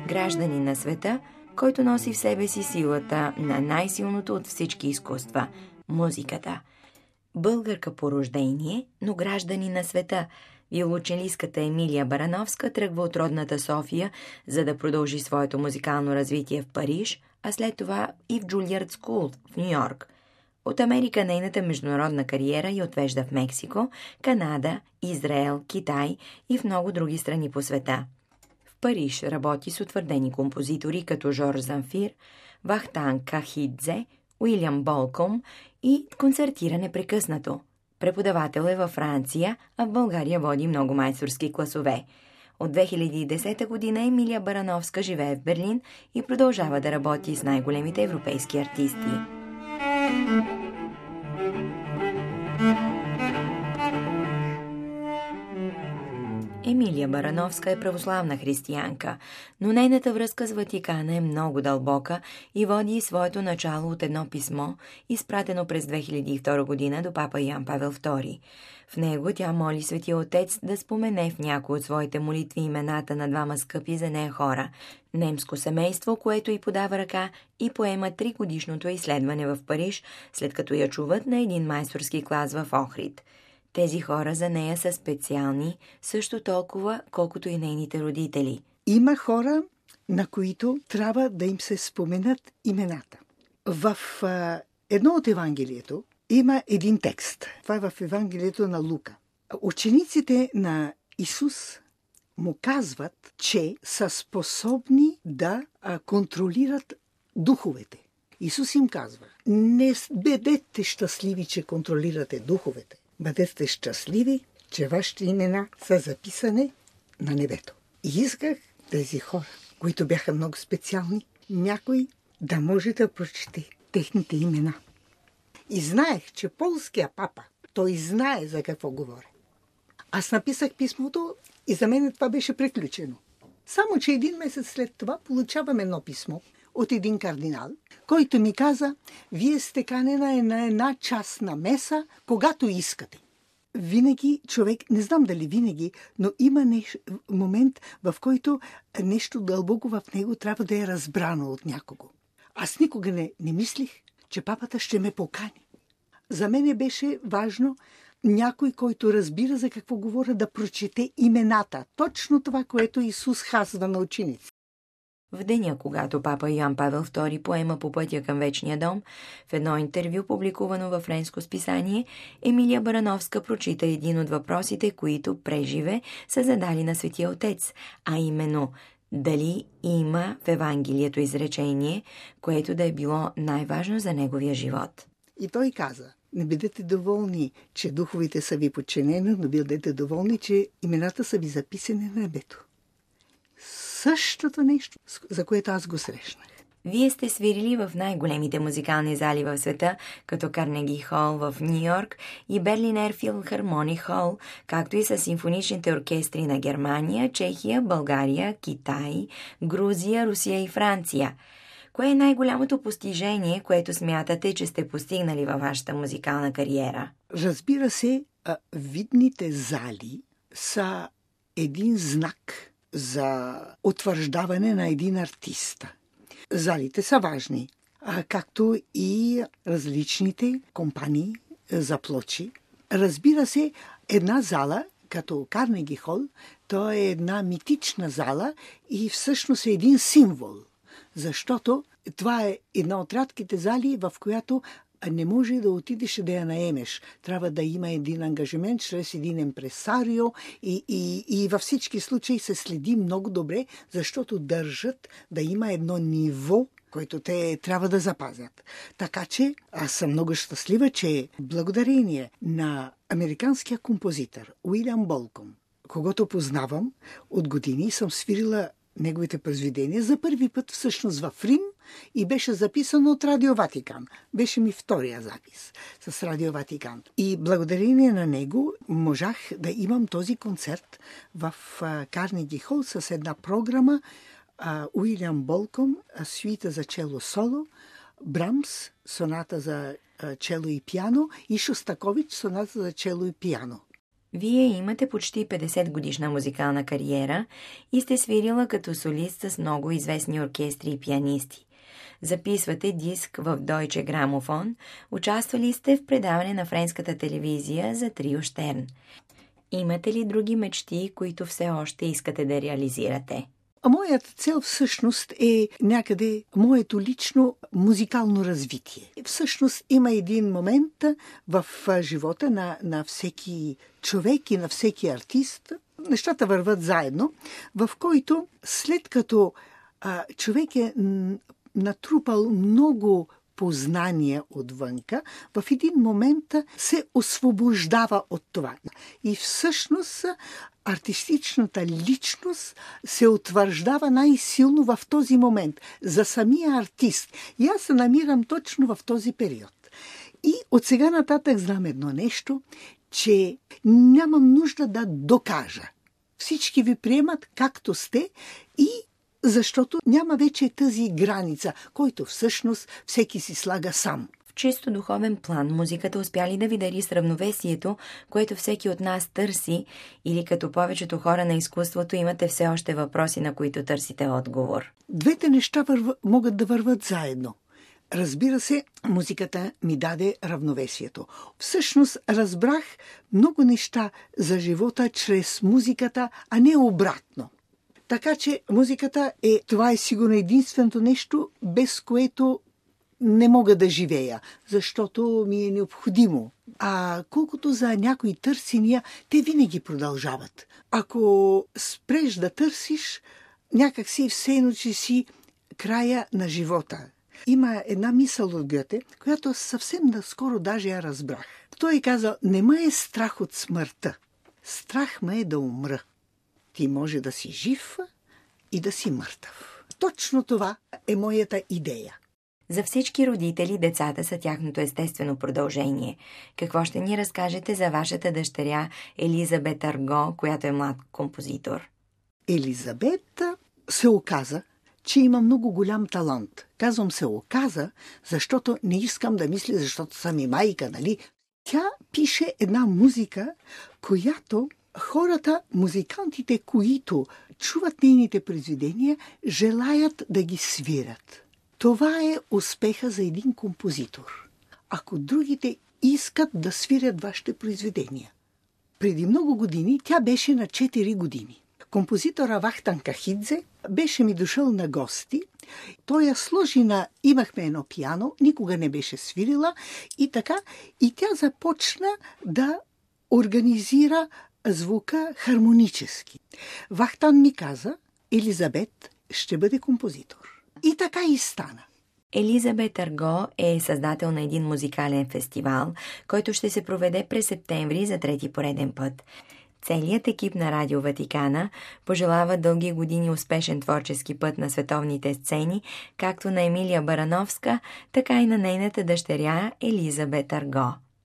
гражданин на света, който носи в себе си силата на най-силното от всички изкуства – музиката. Българка по рождение, но гражданин на света, виолончелистката Емилия Барановска тръгва от родната София, за да продължи своето музикално развитие в Париж, а след това и в Джулиард Скул в Нью-Йорк. От Америка нейната международна кариера я отвежда в Мексико, Канада, Израел, Китай и в много други страни по света. В Париж работи с утвърдени композитори като Жорж Замфир, Вахтанг Кахидзе, Уилям Болком и концертира непрекъснато. Преподавател е във Франция, а в България води много майсторски класове. От 2010 година Емилия Барановска живее в Берлин и продължава да работи с най-големите европейски артисти. Емилия Барановска е православна християнка, но нейната връзка с Ватикана е много дълбока и води своето начало от едно писмо, изпратено през 2002 година до папа Йоан Павел II. В него тя моли Светия Отец да спомене в някои от своите молитви имената на двама скъпи за нея хора – немско семейство, което й подава ръка и поема 3-годишното изследване в Париж, след като я чуват на един майсторски клас в Охрид. Тези хора за нея са специални, също толкова, колкото и нейните родители. Има хора, на които трябва да им се споменат имената. В едно от Евангелието има един текст. Това е в Евангелието на Лука. Учениците на Исус му казват, че са способни да контролират духовете. Исус им казва: не бъдете щастливи, че контролирате духовете. Бъдете щастливи, че вашите имена са записани на небето. И исках тези хора, които бяха много специални, някой да може да прочете техните имена. И знаех, че полския папа, той знае за какво говори. Аз написах писмото и за мен това беше приключено. Само че един месец след това получавам едно писмо от един кардинал, който ми каза: вие сте канена на една частна меса, когато искате. Винаги човек, не знам дали винаги, но има момент, в който нещо дълбоко в него трябва да е разбрано от някого. Аз никога не мислих, че папата ще ме покани. За мен беше важно някой, който разбира за какво говоря, да прочете имената. Точно това, което Исус казва на ученици. В деня, когато папа Йоан Павел II поема по пътя към Вечния дом, в едно интервю, публикувано във френско списание, Емилия Барановска прочита един от въпросите, които преживе са задали на Светия Отец, а именно дали има в Евангелието изречение, което да е било най-важно за неговия живот. И той каза: не бъдете доволни, че духовите са ви подчинени, но бъдете доволни, че имената са ви записани на небето. Същото нещо, за което аз го срещнах. Вие сте свирили в най-големите музикални зали в света, като Карнеги Хол в Нью-Йорк и Берлинер Филхармоник Хол, както и с симфоничните оркестри на Германия, Чехия, България, Китай, Грузия, Русия и Франция. Кое е най-голямото постижение, което смятате, че сте постигнали във вашата музикална кариера? Разбира се, видните зали са един знак за утвърждаване на един артист. Залите са важни, както и различните компании за плочи. Разбира се, една зала, като Карнеги Хол, то е една митична зала и всъщност е един символ, защото това е една от рядките зали, в която не може да отидеш да я наемеш. Трябва да има един ангажимент чрез един импресарио и във всички случаи се следи много добре, защото държат да има едно ниво, което те трябва да запазят. Така че аз съм много щастлива, че благодарение на американския композитор Уилям Болком, когото познавам от години, съм свирила неговите произведения за първи път всъщност в Рим и беше записано от Радио Ватикан. Беше ми втория запис с Радио Ватикан. И благодарение на него можах да имам този концерт в Карнеги Хол с една програма Уилям Болком, сюита за чело соло, Брамс, соната за чело и пиано и Шостакович, соната за чело и пиано. Вие имате почти 50 годишна музикална кариера и сте свирила като солист с много известни оркестри и пианисти. Записвате диск в Deutsche Grammophon, участвали сте в предаване на френската телевизия за Трио Щерн. Имате ли други мечти, които все още искате да реализирате? Моята цел всъщност е някъде моето лично музикално развитие. Всъщност има един момент в живота на всеки човек и на всеки артист, нещата върват заедно, в който след като човек е натрупал много познания отвънка, в един момент се освобождава от това. И всъщност артистичната личност се утвърждава най-силно в този момент за самия артист. И аз се намирам точно в този период. И от сега нататък знам едно нещо, че нямам нужда да докажа. Всички ви приемат както сте и защото няма вече тази граница, който всъщност всеки си слага сам. В чисто духовен план музиката успя ли да ви дари с равновесието, което всеки от нас търси, или като повечето хора на изкуството имате все още въпроси, на които търсите отговор? Двете неща могат да върват заедно. Разбира се, музиката ми даде равновесието. Всъщност разбрах много неща за живота чрез музиката, а не обратно. Така че музиката това е сигурно единственото нещо, без което не мога да живея, защото ми е необходимо. А колкото за някои търсения, те винаги продължават. Ако спреш да търсиш, някак си все едно, че си края на живота. Има една мисъл от Гьоте, която съвсем наскоро даже я разбрах. Той казал: не ме е страх от смъртта, страх ме е да умра. Ти може да си жив и да си мъртъв. Точно това е моята идея. За всички родители децата са тяхното естествено продължение. Какво ще ни разкажете за вашата дъщеря Елизабет Арго, която е млад композитор? Елизабет се оказа, че има много голям талант. Казвам се оказа, защото не искам да мисля, защото съм и майка, нали? Тя пише една музика, която хората, музикантите, които чуват нейните произведения, желаят да ги свирят. Това е успеха за един композитор. Ако другите искат да свирят вашите произведения. Преди много години, тя беше на 4 години. Композитора Вахтан Кахидзе беше ми дошъл на гости. Той я сложи имахме едно пиано, никога не беше свирила и така. И тя започна да организира звука хармонически. Вахтан ми каза: Елизабет ще бъде композитор. И така и стана. Елизабет Арго е създател на един музикален фестивал, който ще се проведе през септември за 3-ти пореден път. Целият екип на Радио Ватикана пожелава дълги години успешен творчески път на световните сцени, както на Емилия Барановска, така и на нейната дъщеря Елизабет Арго.